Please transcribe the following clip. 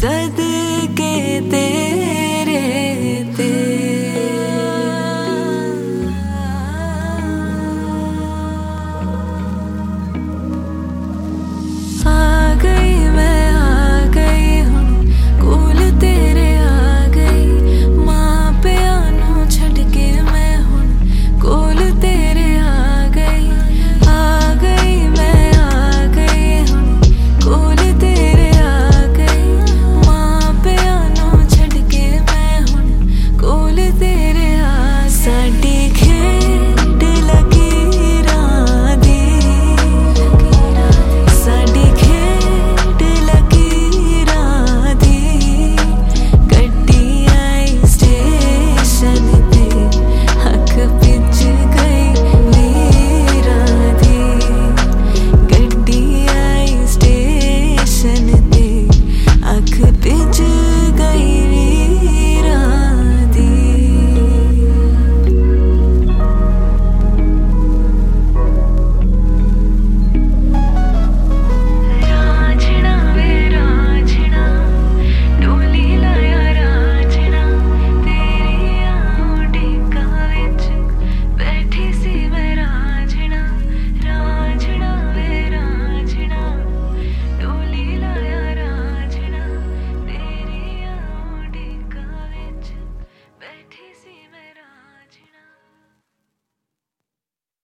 सदके तेरे ते आ गई मैं, आ गई हूँ कोल तेरे, आ गई मां प्या नू छड़ के मैं हुण कोल तेरे आ गई। आ गई मैं, आ गई हूँ कोल तेरे, आ गई मां प्या नू छड़ के मैं हुण कोल तेरे आ। साडी खेड लकीरां दी, साडी खेड लकीरां दी, गड्डी आई स्टेशन ते अख पिच गई वीरां दी, गड्डी आई स्टेशन ते अख पिच